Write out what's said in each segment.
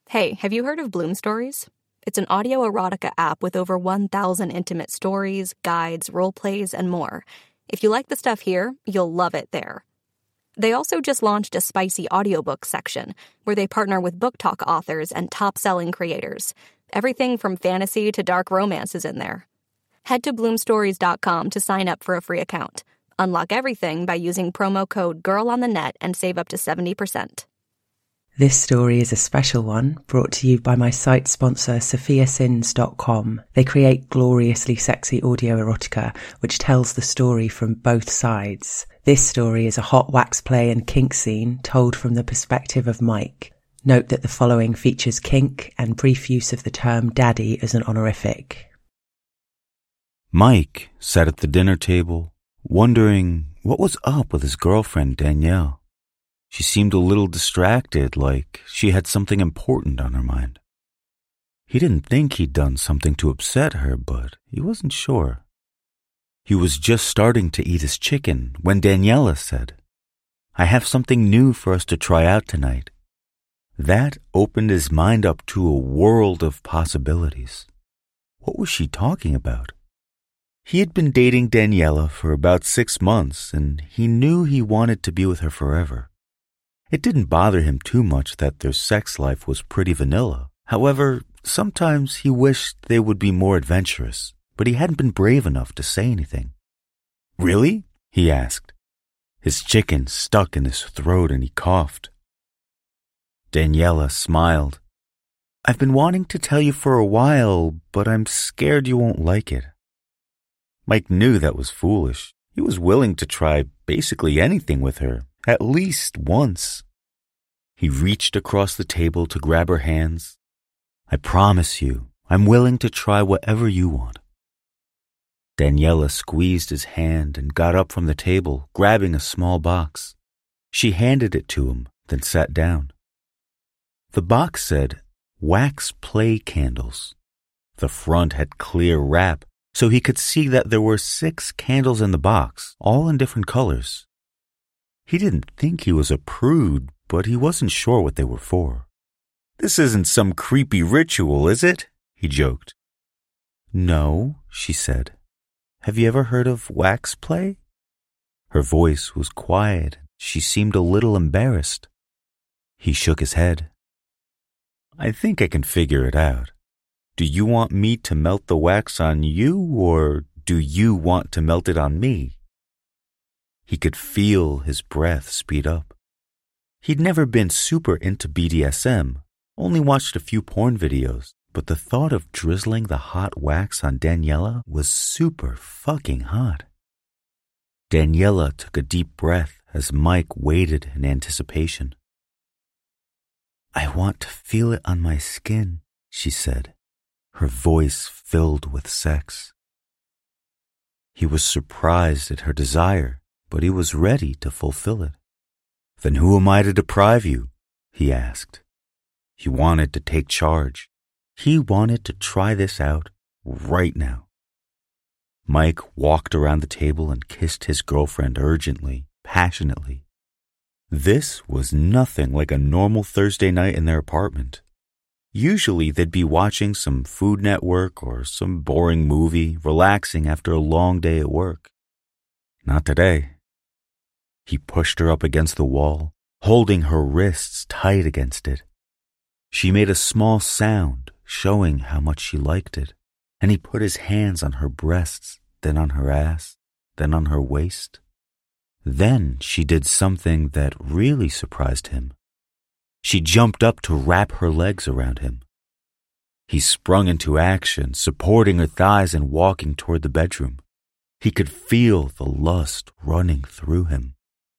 Hey, have you heard of Bloom Stories? It's an audio erotica app with over 1,000 intimate stories, guides, role plays, and more. If you like the stuff here, you'll love it there. They also just launched a spicy audiobook section where they partner with book talk authors and top-selling creators. Everything from fantasy to dark romance is in there. Head to bloomstories.com to sign up for a free account. Unlock everything by using promo code GIRLONTHENET and save up to 70%. This story is a special one brought to you by my site sponsor, sophiasins.com. They create gloriously sexy audio erotica, which tells the story from both sides. This story is a hot wax play and kink scene told from the perspective of Mike. Note that the following features kink and brief use of the term daddy as an honorific. Mike sat at the dinner table, wondering what was up with his girlfriend Danielle. She seemed a little distracted, like she had something important on her mind. He didn't think he'd done something to upset her, but he wasn't sure. He was just starting to eat his chicken when Daniela said, "I have something new for us to try out tonight." That opened his mind up to a world of possibilities. What was she talking about? He had been dating Daniela for about 6 months, and he knew he wanted to be with her forever. It didn't bother him too much that their sex life was pretty vanilla. However, sometimes he wished they would be more adventurous, but he hadn't been brave enough to say anything. "Really?" he asked. His chicken stuck in his throat and he coughed. Daniela smiled. "I've been wanting to tell you for a while, but I'm scared you won't like it." Mike knew that was foolish. He was willing to try basically anything with her, at least once. He reached across the table to grab her hands. "I promise you, I'm willing to try whatever you want." Daniela squeezed his hand and got up from the table, grabbing a small box. She handed it to him, then sat down. The box said, "Wax Play Candles." The front had clear wrap, so he could see that there were 6 candles in the box, all in different colors. He didn't think he was a prude, but he wasn't sure what they were for. "This isn't some creepy ritual, is it?" he joked. "No," she said. "Have you ever heard of wax play?" Her voice was quiet. She seemed a little embarrassed. He shook his head. "I think I can figure it out. Do you want me to melt the wax on you, or do you want to melt it on me?" He could feel his breath speed up. He'd never been super into BDSM, only watched a few porn videos, but the thought of drizzling the hot wax on Daniela was super fucking hot. Daniela took a deep breath as Mike waited in anticipation. "I want to feel it on my skin," she said, her voice filled with sex. He was surprised at her desire, but he was ready to fulfill it. "Then who am I to deprive you?" he asked. He wanted to take charge. He wanted to try this out right now. Mike walked around the table and kissed his girlfriend urgently, passionately. This was nothing like a normal Thursday night in their apartment. Usually they'd be watching some Food Network or some boring movie, relaxing after a long day at work. Not today. He pushed her up against the wall, holding her wrists tight against it. She made a small sound, showing how much she liked it, and he put his hands on her breasts, then on her ass, then on her waist. Then she did something that really surprised him. She jumped up to wrap her legs around him. He sprung into action, supporting her thighs and walking toward the bedroom. He could feel the lust running through him.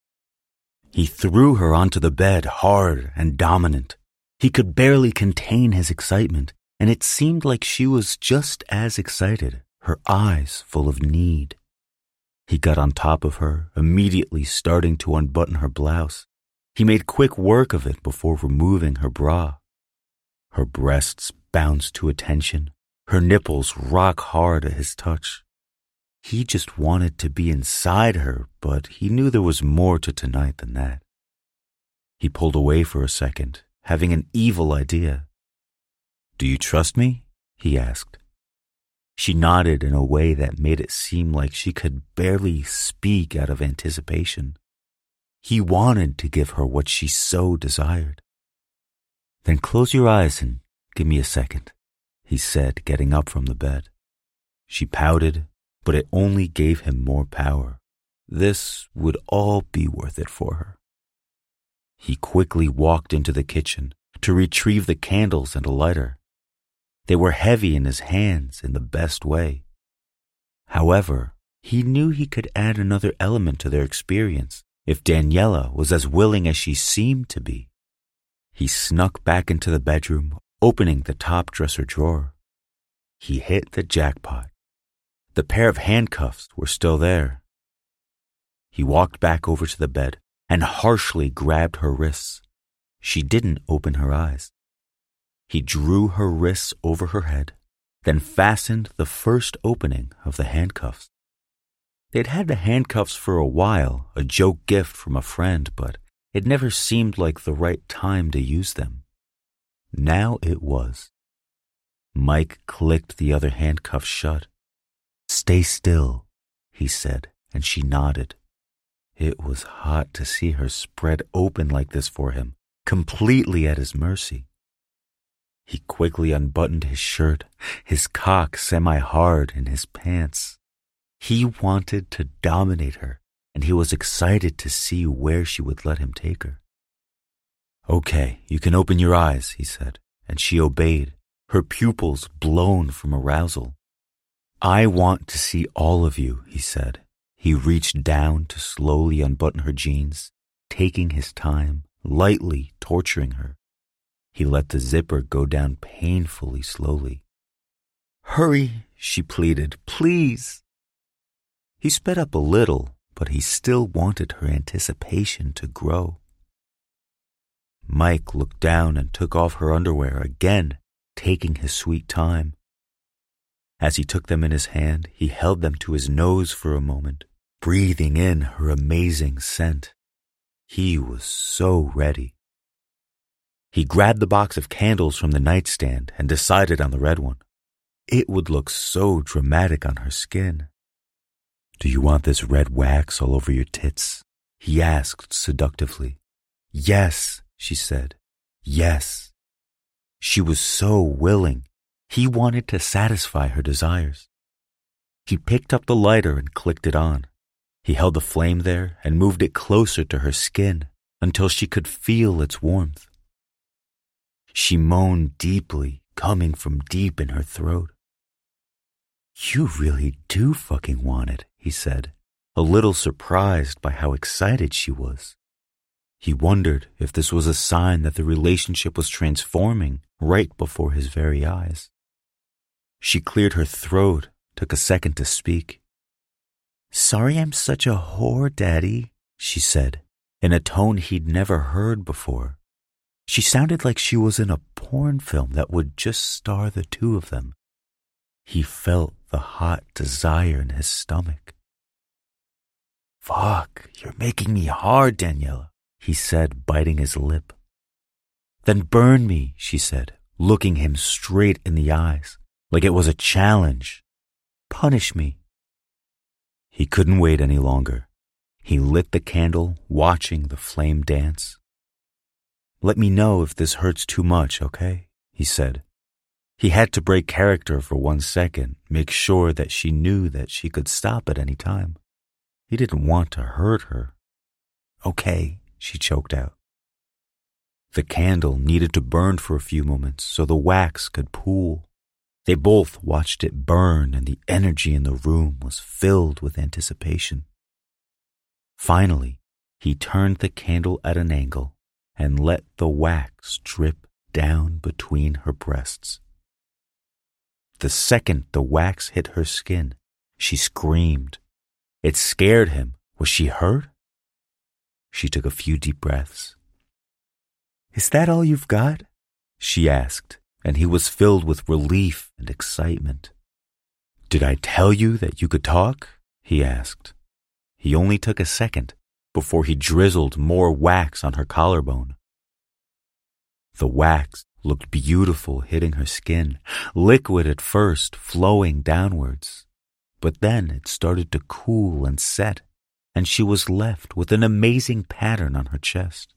He threw her onto the bed hard and dominant. He could barely contain his excitement, and it seemed like she was just as excited, her eyes full of need. He got on top of her, immediately starting to unbutton her blouse. He made quick work of it before removing her bra. Her breasts bounced to attention, her nipples rock hard at his touch. He just wanted to be inside her, but he knew there was more to tonight than that. He pulled away for a second, having an evil idea. "Do you trust me?" he asked. She nodded in a way that made it seem like she could barely speak out of anticipation. He wanted to give her what she so desired. "Then close your eyes and give me a second," he said, getting up from the bed. She pouted, but it only gave him more power. This would all be worth it for her. He quickly walked into the kitchen to retrieve the candles and a lighter. They were heavy in his hands in the best way. However, he knew he could add another element to their experience if Daniela was as willing as she seemed to be. He snuck back into the bedroom, opening the top dresser drawer. He hit the jackpot. The pair of handcuffs were still there. He walked back over to the bed and harshly grabbed her wrists. She didn't open her eyes. He drew her wrists over her head, then fastened the first opening of the handcuffs. They'd had the handcuffs for a while, a joke gift from a friend, but it never seemed like the right time to use them. Now it was. Mike clicked the other handcuff shut. "Stay still," he said, and she nodded. It was hot to see her spread open like this for him, completely at his mercy. He quickly unbuttoned his shirt, his cock semi-hard in his pants. He wanted to dominate her, and he was excited to see where she would let him take her. "Okay, you can open your eyes," he said, and she obeyed, her pupils blown from arousal. "I want to see all of you," he said. He reached down to slowly unbutton her jeans, taking his time, lightly torturing her. He let the zipper go down painfully slowly. "Hurry," she pleaded, "please." He sped up a little, but he still wanted her anticipation to grow. Mike looked down and took off her underwear again, taking his sweet time. As he took them in his hand, he held them to his nose for a moment, breathing in her amazing scent. He was so ready. He grabbed the box of candles from the nightstand and decided on the red one. It would look so dramatic on her skin. "Do you want this red wax all over your tits?" he asked seductively. "Yes," she said. "Yes." She was so willing. He wanted to satisfy her desires. He picked up the lighter and clicked it on. He held the flame there and moved it closer to her skin until she could feel its warmth. She moaned deeply, coming from deep in her throat. "You really do fucking want it," he said, a little surprised by how excited she was. He wondered if this was a sign that the relationship was transforming right before his very eyes. She cleared her throat, took a second to speak. "Sorry I'm such a whore, Daddy," she said, in a tone he'd never heard before. She sounded like she was in a porn film that would just star the two of them. He felt the hot desire in his stomach. "Fuck, you're making me hard, Daniela," he said, biting his lip. "Then burn me," she said, looking him straight in the eyes, like it was a challenge. "Punish me." He couldn't wait any longer. He lit the candle, watching the flame dance. "Let me know if this hurts too much, okay?" he said. He had to break character for 1 second, make sure that she knew that she could stop at any time. He didn't want to hurt her. "Okay," she choked out. The candle needed to burn for a few moments so the wax could pool. They both watched it burn, and the energy in the room was filled with anticipation. Finally, he turned the candle at an angle and let the wax drip down between her breasts. The second the wax hit her skin, she screamed. It scared him. Was she hurt? She took a few deep breaths. "Is that all you've got?" she asked, and he was filled with relief and excitement. "Did I tell you that you could talk?" he asked. He only took a second before he drizzled more wax on her collarbone. The wax looked beautiful hitting her skin, liquid at first, flowing downwards. But then it started to cool and set, and she was left with an amazing pattern on her chest.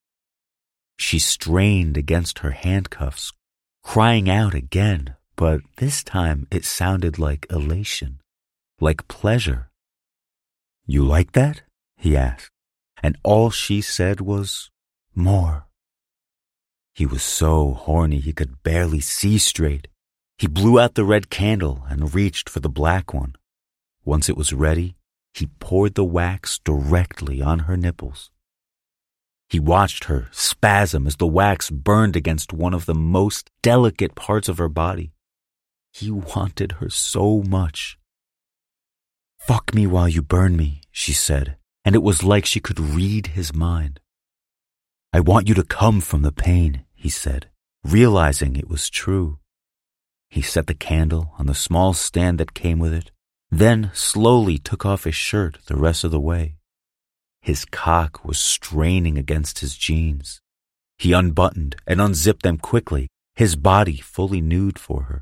She strained against her handcuffs, crying out again, but this time it sounded like elation, like pleasure. "You like that?" he asked, and all she said was, "More." He was so horny he could barely see straight. He blew out the red candle and reached for the black one. Once it was ready, he poured the wax directly on her nipples. He watched her spasm as the wax burned against one of the most delicate parts of her body. He wanted her so much. "Fuck me while you burn me," she said, and it was like she could read his mind. "I want you to come from the pain," he said, realizing it was true. He set the candle on the small stand that came with it, then slowly took off his shirt the rest of the way. His cock was straining against his jeans. He unbuttoned and unzipped them quickly, his body fully nude for her.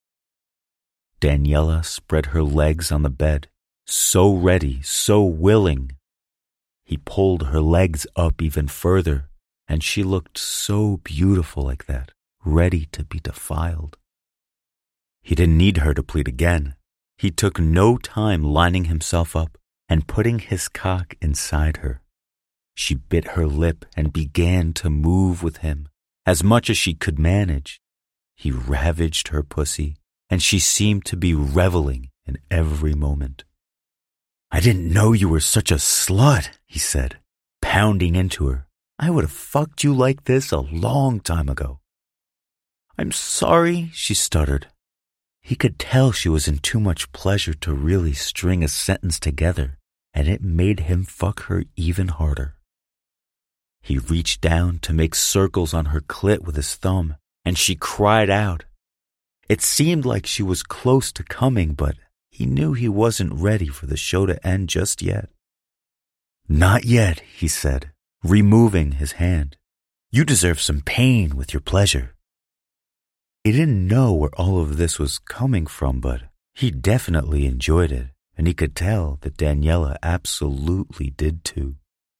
Daniela spread her legs on the bed, so ready, so willing. He pulled her legs up even further, and she looked so beautiful like that, ready to be defiled. He didn't need her to plead again. He took no time lining himself up and putting his cock inside her. She bit her lip and began to move with him, as much as she could manage. He ravaged her pussy, and she seemed to be reveling in every moment. "I didn't know you were such a slut," he said, pounding into her. "I would have fucked you like this a long time ago." "I'm sorry," she stuttered. He could tell she was in too much pleasure to really string a sentence together, and it made him fuck her even harder. He reached down to make circles on her clit with his thumb, and she cried out. It seemed like she was close to coming, but he knew he wasn't ready for the show to end just yet. "Not yet," he said, removing his hand. "You deserve some pain with your pleasure." He didn't know where all of this was coming from, but he definitely enjoyed it, and he could tell that Daniela absolutely did too.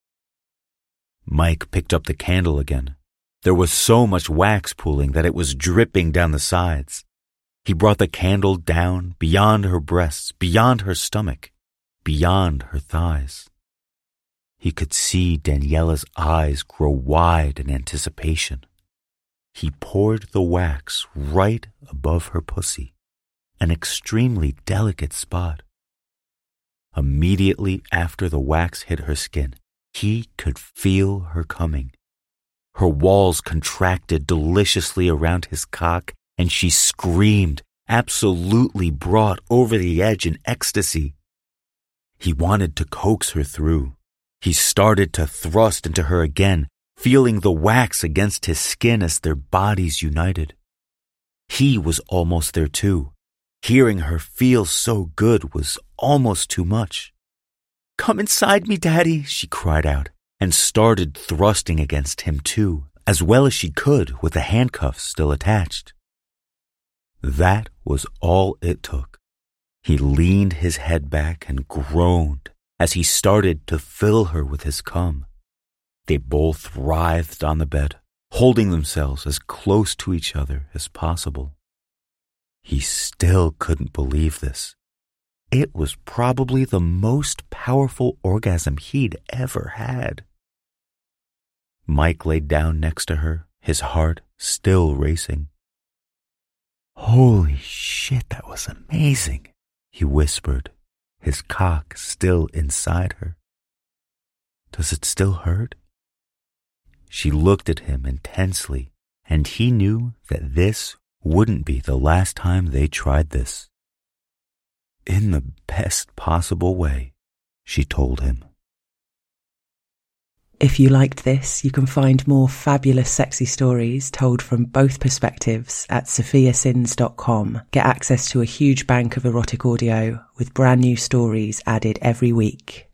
Mike picked up the candle again. There was so much wax pooling that it was dripping down the sides. He brought the candle down beyond her breasts, beyond her stomach, beyond her thighs. He could see Daniela's eyes grow wide in anticipation. He poured the wax right above her pussy, an extremely delicate spot. Immediately after the wax hit her skin, he could feel her coming. Her walls contracted deliciously around his cock, and she screamed, absolutely brought over the edge in ecstasy. He wanted to coax her through. He started to thrust into her again, feeling the wax against his skin as their bodies united. He was almost there too. Hearing her feel so good was almost too much. "Come inside me, Daddy," she cried out, and started thrusting against him too, as well as she could with the handcuffs still attached. That was all it took. He leaned his head back and groaned as he started to fill her with his cum. They both writhed on the bed, holding themselves as close to each other as possible. He still couldn't believe this. It was probably the most powerful orgasm he'd ever had. Mike laid down next to her, his heart still racing. "Holy shit, that was amazing," he whispered, his cock still inside her. "Does it still hurt?" She looked at him intensely, and he knew that this wouldn't be the last time they tried this. "In the best possible way," she told him. If you liked this, you can find more fabulous sexy stories told from both perspectives at sophiasins.com. Get access to a huge bank of erotic audio with brand new stories added every week.